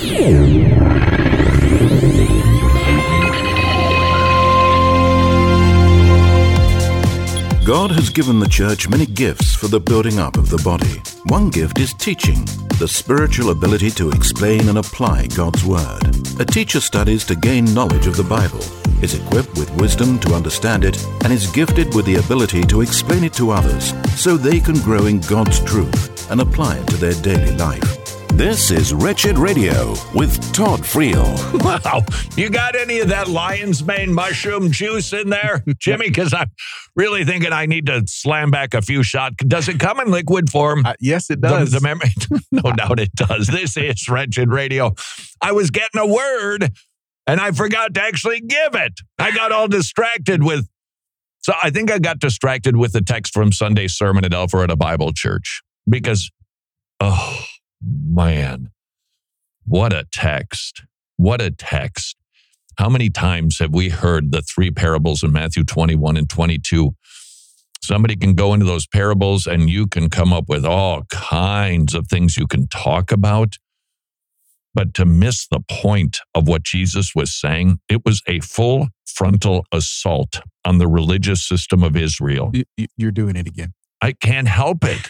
God has given the church many gifts for the building up of the body. One gift is teaching, the spiritual ability to explain and apply God's Word. A teacher studies to gain knowledge of the Bible, is equipped with wisdom to understand it, and is gifted with the ability to explain it to others so they can grow in God's truth and apply it to their daily life. This is Wretched Radio with Todd Friel. Wow. You got any of that lion's mane mushroom juice in there, Jimmy? Because I'm really thinking I need to slam back a few shots. Does it come in liquid form? Yes, it does. No doubt it does. This is Wretched Radio. I was getting a word, and I forgot to actually give it. I got all distracted with... So I think I got distracted with the text from Sunday's sermon at Alpharetta Bible Church. Because, oh... man, what a text. What a text. How many times have we heard the three parables in Matthew 21 and 22? Somebody can go into those parables and you can come up with all kinds of things you can talk about. But to miss the point of what Jesus was saying, it was a full frontal assault on the religious system of Israel. You're doing it again. I can't help it.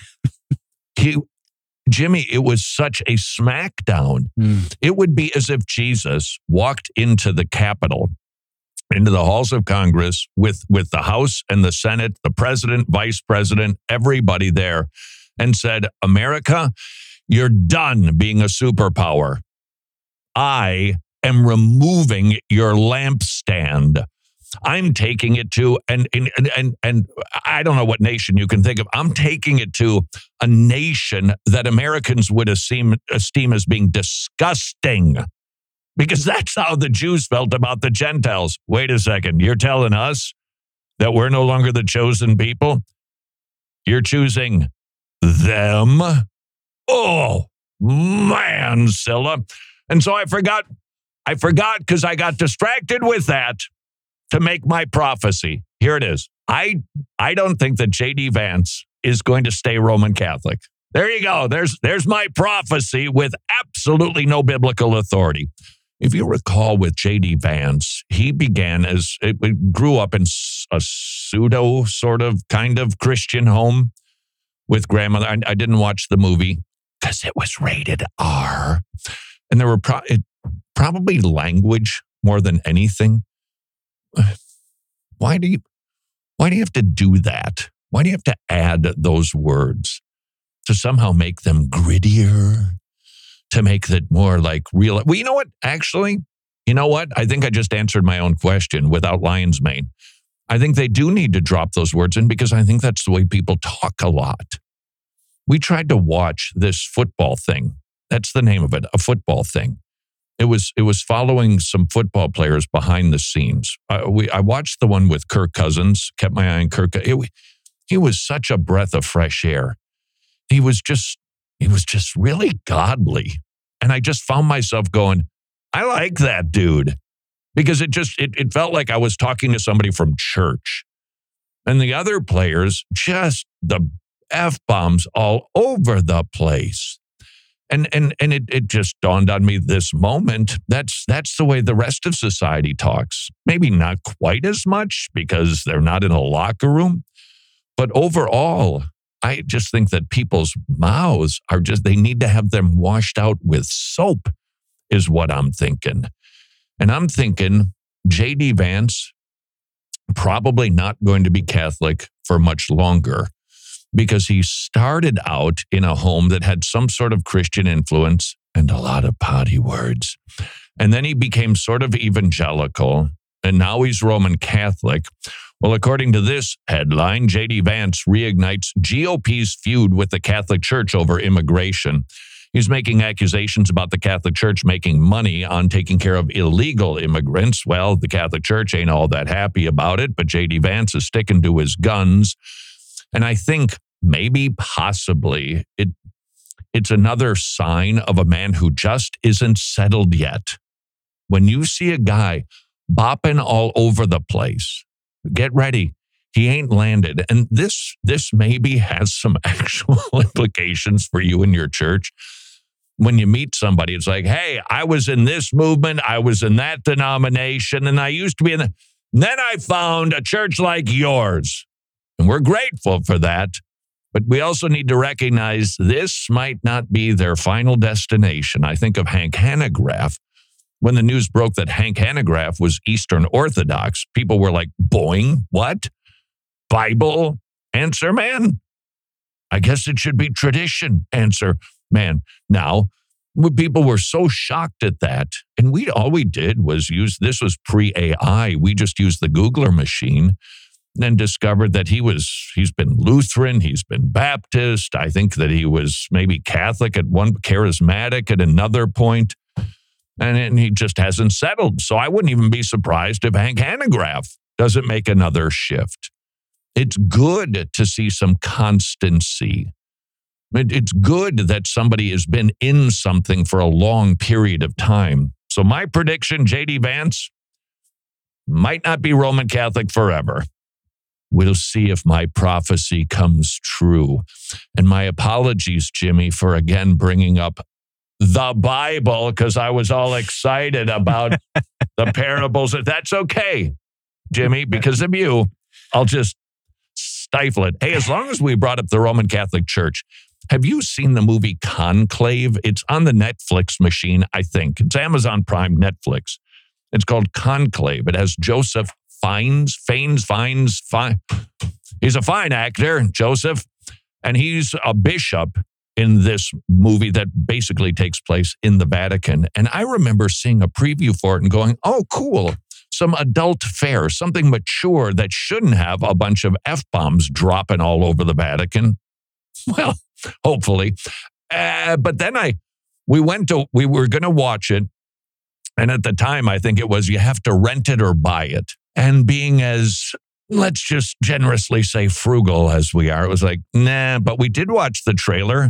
Jimmy, it was such a smackdown. It would be as if Jesus walked into the Capitol, into the halls of Congress with the House and the Senate, the president, vice president, everybody there, and said, America, you're done being a superpower. I am removing your lampstand. I'm taking it to, and I don't know what nation you can think of. I'm taking it to a nation that Americans would esteem as being disgusting, because that's how the Jews felt about the Gentiles. Wait a second. You're telling us that we're no longer the chosen people? You're choosing them? Oh, man, Scylla. And so I forgot because I got distracted with that. To make my prophecy, here it is. I don't think that J.D. Vance is going to stay Roman Catholic. There you go. There's my prophecy with absolutely no biblical authority. If you recall with J.D. Vance, he began grew up in a pseudo sort of kind of Christian home with grandmother. I didn't watch the movie because it was rated R. And there were probably language more than anything. Why do you have to do that? Why do you have to add those words to somehow make them grittier, to make it more like real? Well, you know what? Actually, you know what? I think I just answered my own question without lion's mane. I think they do need to drop those words in because I think that's the way people talk a lot. We tried to watch this football thing. That's the name of it, a football thing. It was following some football players behind the scenes. I watched the one with Kirk Cousins, kept my eye on Kirk. He was such a breath of fresh air. He was just really godly. And I just found myself going, I like that dude. Because it felt like I was talking to somebody from church. And the other players, just the F-bombs all over the place. And it just dawned on me this moment. That's the way the rest of society talks. Maybe not quite as much because they're not in a locker room. But overall, I just think that people's mouths they need to have them washed out with soap is what I'm thinking. And I'm thinking J.D. Vance probably not going to be Catholic for much longer, because he started out in a home that had some sort of Christian influence and a lot of potty words. And then he became sort of evangelical, and now he's Roman Catholic. Well, according to this headline, J.D. Vance reignites GOP's feud with the Catholic Church over immigration. He's making accusations about the Catholic Church making money on taking care of illegal immigrants. Well, the Catholic Church ain't all that happy about it, but J.D. Vance is sticking to his guns. And I think maybe, possibly, it's another sign of a man who just isn't settled yet. When you see a guy bopping all over the place, get ready. He ain't landed. And this maybe has some actual implications for you and your church. when you meet somebody, it's like, hey, I was in this movement, I was in that denomination, and I used to be in the... Then I found a church like yours. And we're grateful for that. But we also need to recognize this might not be their final destination. I think of Hank Hanegraaff. When the news broke that Hank Hanegraaff was Eastern Orthodox, people were like, boing, what? Bible? Answer man? I guess it should be tradition. Answer man. Now, people were so shocked at that. And all we did was this was pre-AI. We just used the Googler machine and discovered that he's been Lutheran, he's been Baptist. I think that he was maybe Catholic at one, charismatic at another point. And he just hasn't settled. So I wouldn't even be surprised if Hank Hanegraaff doesn't make another shift. It's good to see some constancy. It's good that somebody has been in something for a long period of time. So my prediction, J.D. Vance, might not be Roman Catholic forever. We'll see if my prophecy comes true. And my apologies, Jimmy, for again bringing up the Bible because I was all excited about the parables. That's okay, Jimmy, because of you. I'll just stifle it. Hey, as long as we brought up the Roman Catholic Church, have you seen the movie Conclave? It's on the Netflix machine, I think. It's Amazon Prime, Netflix. It's called Conclave. It has Joseph Fiennes. He's a fine actor, Joseph, and he's a bishop in this movie that basically takes place in the Vatican. And I remember seeing a preview for it and going, oh, cool. Some adult fare, something mature that shouldn't have a bunch of F-bombs dropping all over the Vatican. Well, hopefully. But then we were going to watch it. And at the time, I think it was, you have to rent it or buy it. And being as, let's just generously say, frugal as we are, it was like, nah, but we did watch the trailer.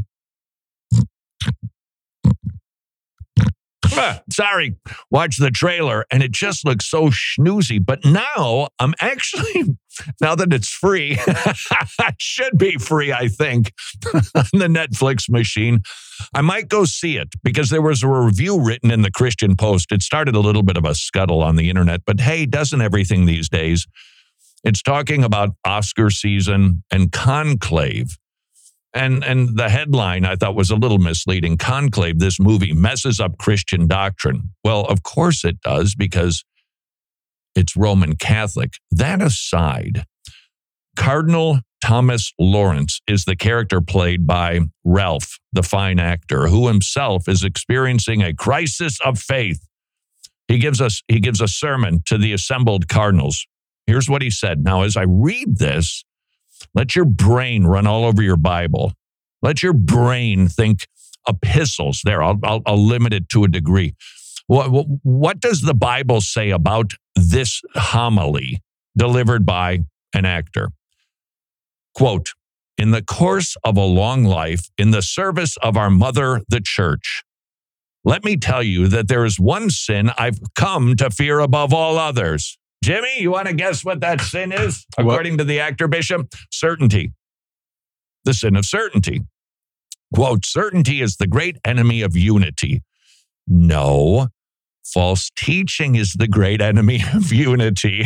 Watch the trailer, and it just looks so schnoozy. But now I'm actually, now that it's free, it should be free, I think, on the Netflix machine. I might go see it because there was a review written in the Christian Post. It started a little bit of a scuttle on the internet, but hey, doesn't everything these days? It's talking about Oscar season and Conclave. And the headline I thought was a little misleading. Conclave, this movie, messes up Christian doctrine. Well, of course it does because it's Roman Catholic. That aside, Cardinal Thomas Lawrence is the character played by Ralph, the fine actor, who himself is experiencing a crisis of faith. He gives a sermon to the assembled cardinals. Here's what he said. Now, as I read this, let your brain run all over your Bible. Let your brain think epistles. There, I'll limit it to a degree. What does the Bible say about this homily delivered by an actor? Quote, in the course of a long life, in the service of our mother, the church, let me tell you that there is one sin I've come to fear above all others. Jimmy, you want to guess what that sin is, according to the actor bishop? Certainty. The sin of certainty. Quote, certainty is the great enemy of unity. No, false teaching is the great enemy of unity.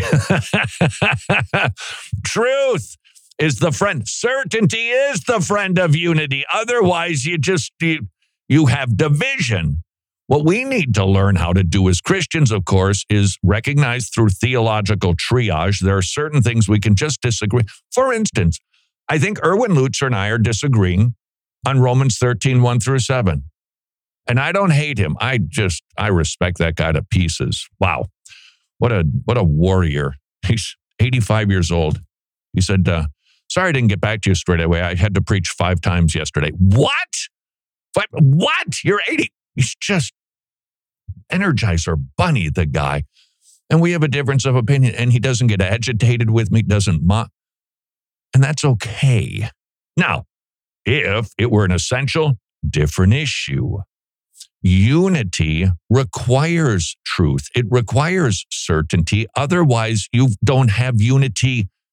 Truth is the friend. Certainty is the friend of unity. Otherwise, you have division. What we need to learn how to do as Christians, of course, is recognize through theological triage there are certain things we can just disagree. For instance, I think Erwin Lutzer and I are disagreeing on Romans 13, 1-7. And I don't hate him. I respect that guy to pieces. Wow. What a warrior. He's 85 years old. He said, sorry I didn't get back to you straight away. I had to preach 5 times yesterday. What? What? You're 80. He's just Energizer Bunny, the guy. And we have a difference of opinion. And he doesn't get agitated with me, doesn't mock. And that's okay. Now, if it were an essential, different issue. Unity requires truth. It requires certainty. Otherwise, you don't have unity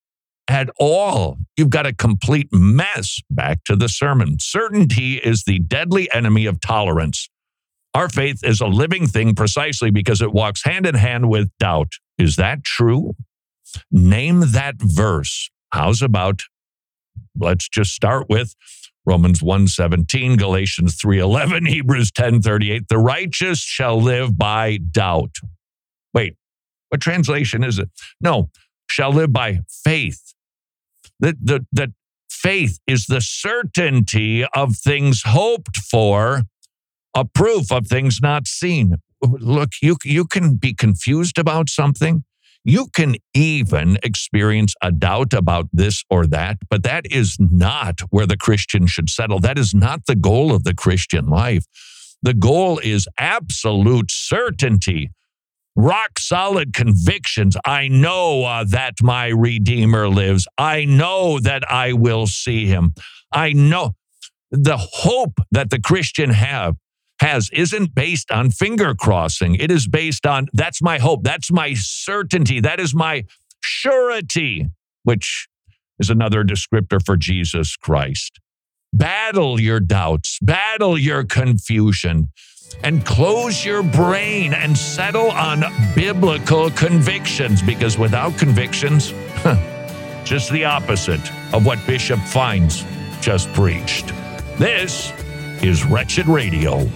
at all. You've got a complete mess. Back to the sermon. Certainty is the deadly enemy of tolerance. Our faith is a living thing precisely because it walks hand in hand with doubt. Is that true? Name that verse. How's about, let's just start with Romans 1:17, Galatians 3:11, Hebrews 10:38. The righteous shall live by doubt. Wait, what translation is it? No, shall live by faith. That faith is the certainty of things hoped for, a proof of things not seen. Look, you can be confused about something. You can even experience a doubt about this or that, but that is not where the Christian should settle. That is not the goal of the Christian life. The goal is absolute certainty, rock solid convictions. I know that my Redeemer lives. I know that I will see him. I know the hope that the Christian has isn't based on finger crossing. It is based on, that's my hope. That's my certainty. That is my surety, which is another descriptor for Jesus Christ. Battle your doubts, battle your confusion, and close your brain and settle on biblical convictions, because without convictions, just the opposite of what Bishop Fines just preached. This is Wretched Radio.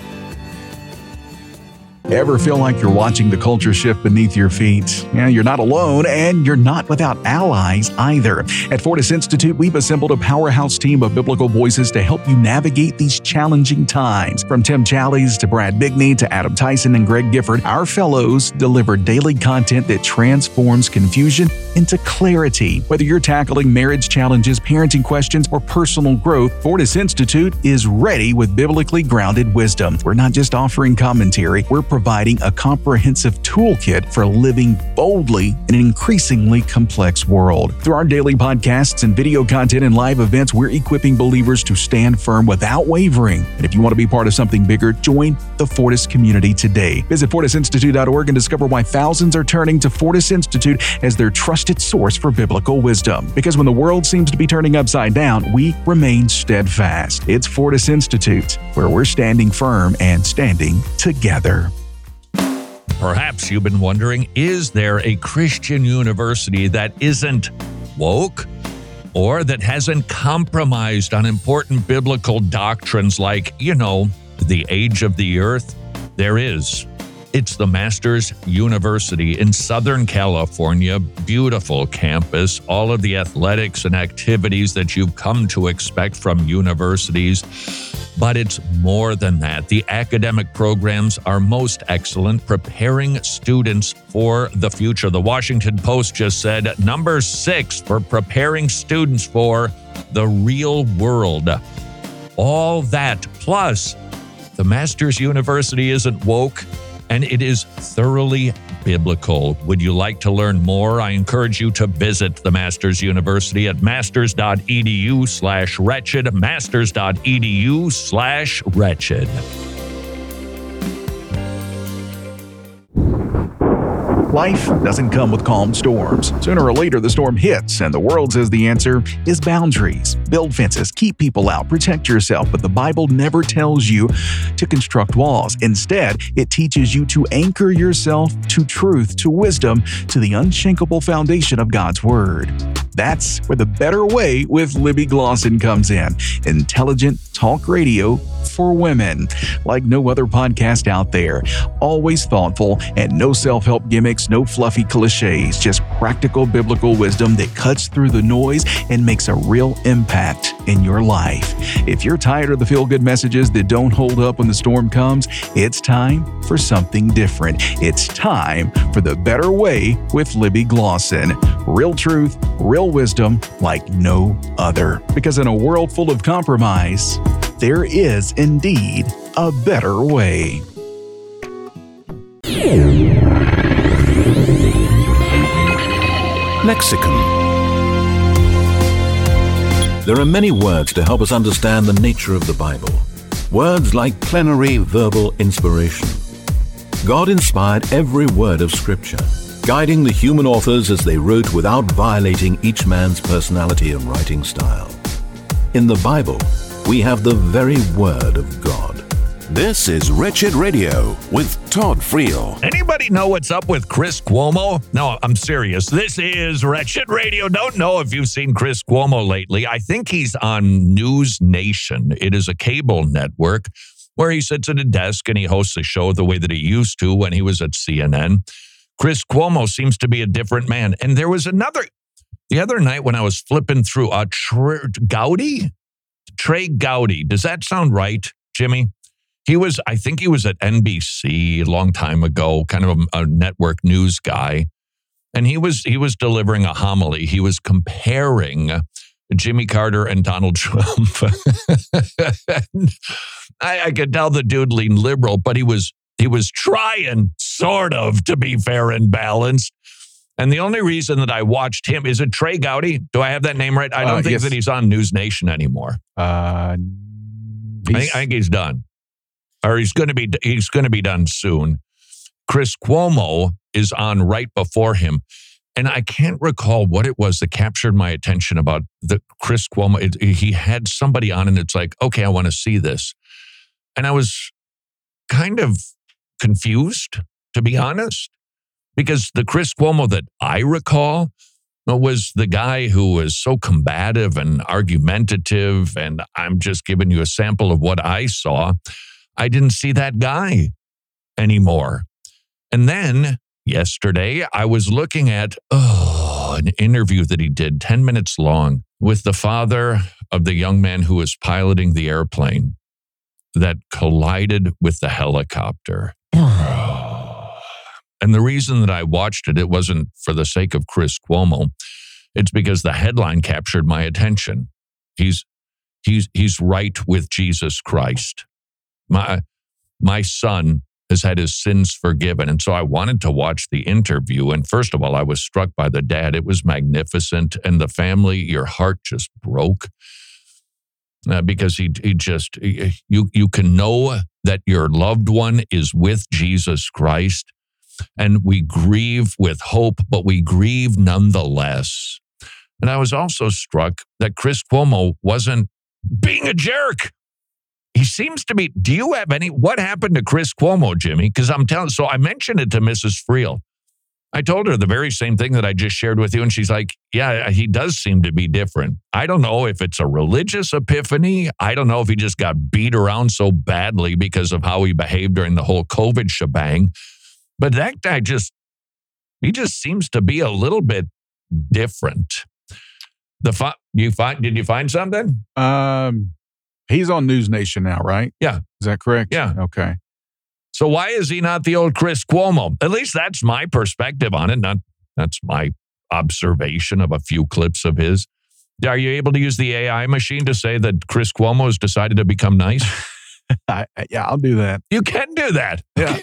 Ever feel like you're watching the culture shift beneath your feet? Yeah, you're not alone, and you're not without allies either. At Fortis Institute, we've assembled a powerhouse team of biblical voices to help you navigate these challenging times. From Tim Challies to Brad Bigney to Adam Tyson and Greg Gifford, our fellows deliver daily content that transforms confusion into clarity. Whether you're tackling marriage challenges, parenting questions, or personal growth, Fortis Institute is ready with biblically grounded wisdom. We're not just offering commentary, we're providing a comprehensive toolkit for living boldly in an increasingly complex world. Through our daily podcasts and video content and live events, we're equipping believers to stand firm without wavering. And if you want to be part of something bigger, join the Fortis community today. Visit FortisInstitute.org and discover why thousands are turning to Fortis Institute as their trusted source for biblical wisdom. Because when the world seems to be turning upside down, we remain steadfast. It's Fortis Institute, where we're standing firm and standing together. Perhaps you've been wondering, is there a Christian university that isn't woke or that hasn't compromised on important biblical doctrines like, the age of the earth? There is. It's the Masters University in Southern California. Beautiful campus, all of the athletics and activities that you've come to expect from universities. But it's more than that. The academic programs are most excellent, preparing students for the future. The Washington Post just said number 6 for preparing students for the real world. All that, plus the Masters University isn't woke, and it is thoroughly biblical. Would you like to learn more? I encourage you to visit the Masters University at masters.edu/wretched, masters.edu/wretched. Life doesn't come with calm storms. Sooner or later, the storm hits, and the world says the answer is boundaries. Build fences, keep people out, protect yourself, but the Bible never tells you to construct walls. Instead, it teaches you to anchor yourself to truth, to wisdom, to the unshakable foundation of God's Word. That's where The Better Way with Libby Glosson comes in. Intelligent talk radio for women. Like no other podcast out there. Always thoughtful and no self-help gimmicks, no fluffy cliches, just practical biblical wisdom that cuts through the noise and makes a real impact in your life. If you're tired of the feel-good messages that don't hold up when the storm comes, it's time for something different. It's time for The Better Way with Libby Glosson. Real truth, real wisdom like no other. Because in a world full of compromise, there is indeed a better way. Lexicon. There are many words to help us understand the nature of the Bible. Words like plenary verbal inspiration. God inspired every word of Scripture. guiding the human authors as they wrote without violating each man's personality and writing style. In the Bible, we have the very Word of God. This is Wretched Radio with Todd Friel. Anybody know what's up with Chris Cuomo? No, I'm serious. This is Wretched Radio. Don't know if you've seen Chris Cuomo lately. I think he's on News Nation. It is a cable network where he sits at a desk and he hosts a show the way that he used to when he was at CNN. Chris Cuomo seems to be a different man. And there was the other night when I was flipping through Trey Gowdy. Does that sound right, Jimmy? I think he was at NBC a long time ago, kind of a network news guy. And he was delivering a homily. He was comparing Jimmy Carter and Donald Trump. I could tell the dude leaned liberal, but he was trying sort of to be fair and balanced. And the only reason that I watched him, is it Trey Gowdy? Do I have that name right? I don't think that he's on News Nation anymore. I think he's done. Or he's going to be done soon. Chris Cuomo is on right before him. And I can't recall what it was that captured my attention about the Chris Cuomo. He had somebody on and it's like, okay, I want to see this. And I was kind of confused, to be honest, because the Chris Cuomo that I recall was the guy who was so combative and argumentative. And I'm just giving you a sample of what I saw. I didn't see that guy anymore. And then yesterday, I was looking at an interview that he did 10 minutes long with the father of the young man who was piloting the airplane that collided with the helicopter. And the reason that I watched it wasn't for the sake of Chris Cuomo. It's because the headline captured my attention. He's right with Jesus Christ. My son has had his sins forgiven. And so I wanted to watch the interview. And first of all, I was struck by the dad. It was magnificent. And the family, your heart just broke. Because you can know that your loved one is with Jesus Christ. And we grieve with hope, but we grieve nonetheless. And I was also struck that Chris Cuomo wasn't being a jerk. He seems to be. Do you have what happened to Chris Cuomo, Jimmy? Because so I mentioned it to Mrs. Friel. I told her the very same thing that I just shared with you. And she's like, yeah, he does seem to be different. I don't know if it's a religious epiphany. I don't know if he just got beat around so badly because of how he behaved during the whole COVID shebang. But that guy he just seems to be a little bit different. Did you find something? He's on News Nation now, right? Yeah. Is that correct? Yeah. Okay. So why is he not the old Chris Cuomo? At least that's my perspective on it. That's my observation of a few clips of his. Are you able to use the AI machine to say that Chris Cuomo has decided to become nice? Yeah, I'll do that. You can do that. Yeah.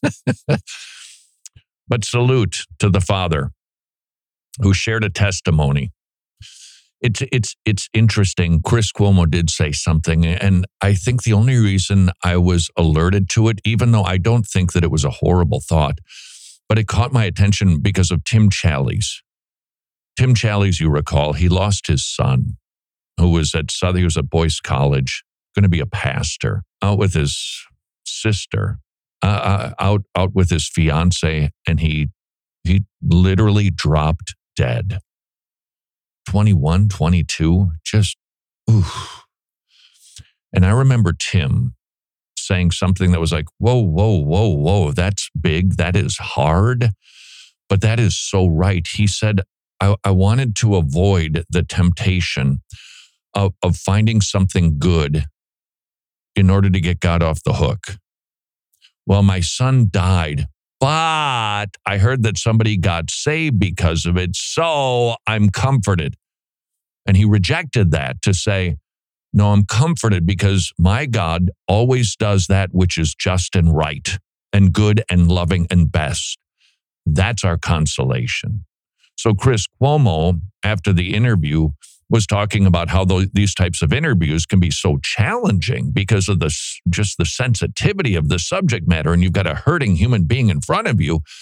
But salute to the father who shared a testimony. It's interesting. Chris Cuomo did say something, and I think the only reason I was alerted to it, even though I don't think that it was a horrible thought, but it caught my attention because of Tim Challies. Tim Challies, you recall, he lost his son, who was at Boyce College, going to be a pastor, out with his sister, out with his fiance, and he literally dropped dead. 21, 22, just, oof. And I remember Tim saying something that was like, whoa, that's big, that is hard, but that is so right. He said, I wanted to avoid the temptation of finding something good in order to get God off the hook. Well, my son died, but I heard that somebody got saved because of it, so I'm comforted. And he rejected that to say, no, I'm comforted because my God always does that which is just and right and good and loving and best. That's our consolation. So Chris Cuomo, after the interview, was talking about how these types of interviews can be so challenging because of just the sensitivity of the subject matter, and you've got a hurting human being in front of you.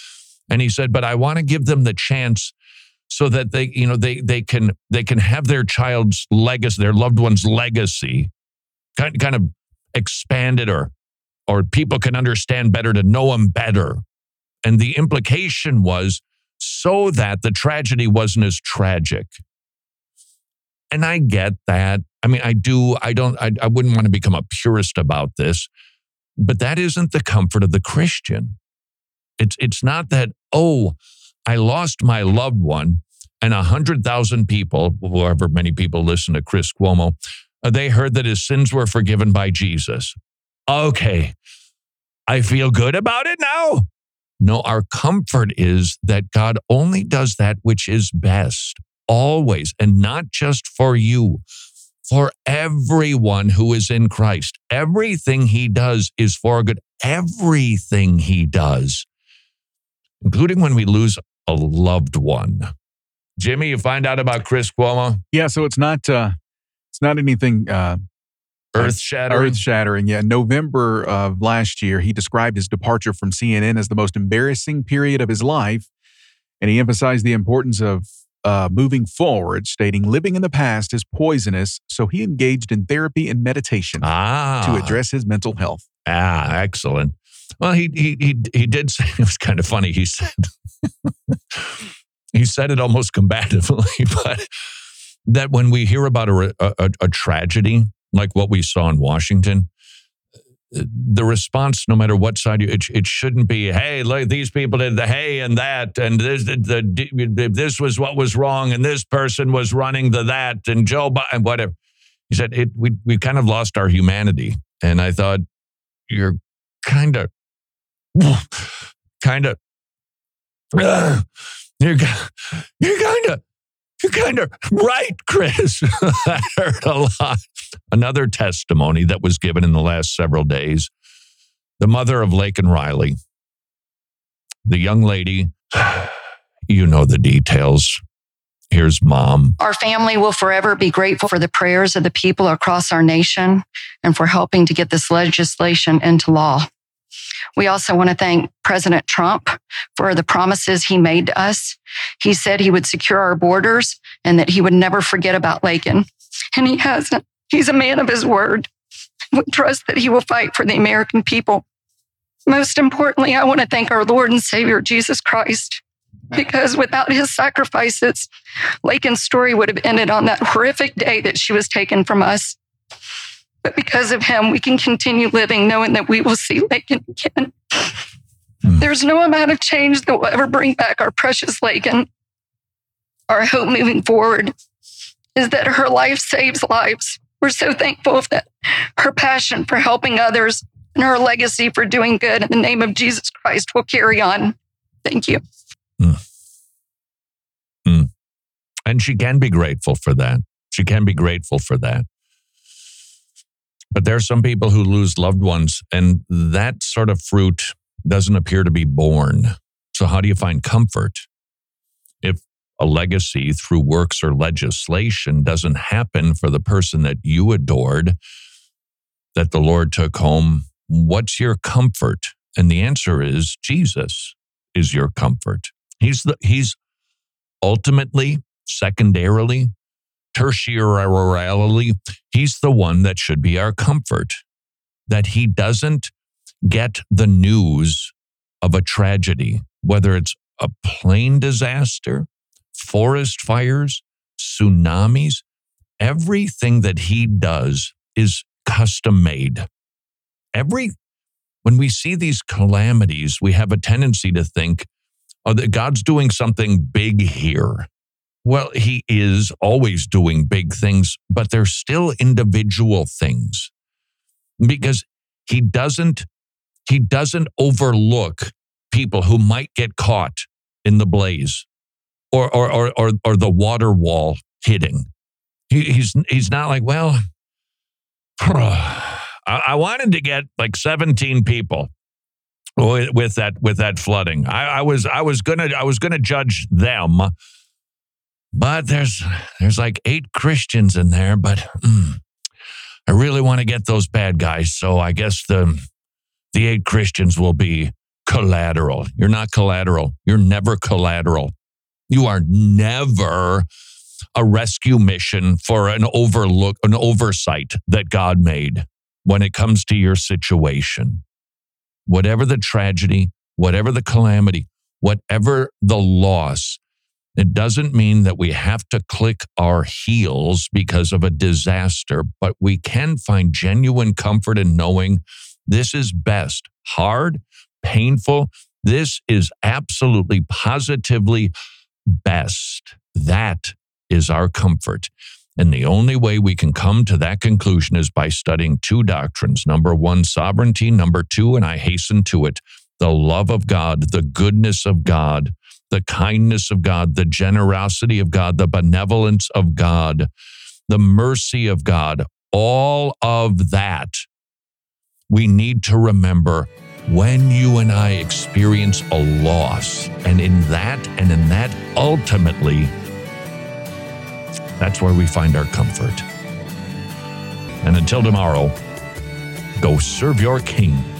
And he said, but I want to give them the chance so that they can have their child's legacy, their loved one's legacy, kind of expanded, or people can understand better, to know them better. And the implication was so that the tragedy wasn't as tragic. And I get that. I mean, I wouldn't want to become a purist about this, but that isn't the comfort of the Christian. It's not that, oh, I lost my loved one and 100,000 people, however many people listen to Chris Cuomo, they heard that his sins were forgiven by Jesus. Okay, I feel good about it now. No, our comfort is that God only does that which is best, always, and not just for you, for everyone who is in Christ. Everything he does is for good. Everything he does, including when we lose a loved one. Jimmy, you find out about Chris Cuomo? Yeah, so it's not anything earth-shattering. Earth-shattering. Yeah, November of last year, he described his departure from CNN as the most embarrassing period of his life, and he emphasized the importance of moving forward, stating living in the past is poisonous, so he engaged in therapy and meditation to address his mental health. Excellent. Well, he did say, it was kind of funny, he said it almost combatively, but that when we hear about a tragedy like what we saw in Washington, the response, no matter what side it shouldn't be, hey, look, these people did the hey and that, and this was what was wrong, and this person was running the that, and Joe Biden, whatever. He said we kind of lost our humanity, and I thought you're kind of right, Chris. I heard a lot. Another testimony that was given in the last several days. The mother of Laken Riley, the young lady, you know the details. Here's mom. Our family will forever be grateful for the prayers of the people across our nation and for helping to get this legislation into law. We also want to thank President Trump for the promises he made to us. He said he would secure our borders and that he would never forget about Laken. And he hasn't. He's a man of his word. We trust that he will fight for the American people. Most importantly, I want to thank our Lord and Savior, Jesus Christ, because without his sacrifices, Laken's story would have ended on that horrific day that she was taken from us. But because of him, we can continue living knowing that we will see Laken again. There's no amount of change that will ever bring back our precious Laken. Our hope moving forward is that her life saves lives. We're so thankful that her passion for helping others and her legacy for doing good in the name of Jesus Christ will carry on. Thank you. And she can be grateful for that. She can be grateful for that. But there are some people who lose loved ones, and that sort of fruit doesn't appear to be born. So how do you find comfort if a legacy through works or legislation doesn't happen for the person that you adored, that the Lord took home? What's your comfort? And the answer is Jesus is your comfort. He's ultimately, secondarily, tertiarily, he's the one that should be our comfort. That he doesn't get the news of a tragedy, whether it's a plane disaster, forest fires, tsunamis. Everything that he does is custom made. When we see these calamities, we have a tendency to think, oh, that God's doing something big here. Well, he is always doing big things, but they're still individual things because he doesn't overlook people who might get caught in the blaze or the water wall hitting. He's not like, well, I wanted to get like 17 people with that flooding. I was gonna judge them. But there's like 8 Christians in there, but I really want to get those bad guys. So I guess the 8 Christians will be collateral. You're not collateral. You're never collateral. You are never a rescue mission for an oversight that God made when it comes to your situation. Whatever the tragedy, whatever the calamity, whatever the loss, it doesn't mean that we have to click our heels because of a disaster, but we can find genuine comfort in knowing this is best. Hard, painful, this is absolutely, positively best. That is our comfort. And the only way we can come to that conclusion is by studying two doctrines. Number one, sovereignty. Number two, and I hasten to it, the love of God, the goodness of God, the kindness of God, the generosity of God, the benevolence of God, the mercy of God. All of that we need to remember when you and I experience a loss. And in that ultimately, that's where we find our comfort. And until tomorrow, go serve your King.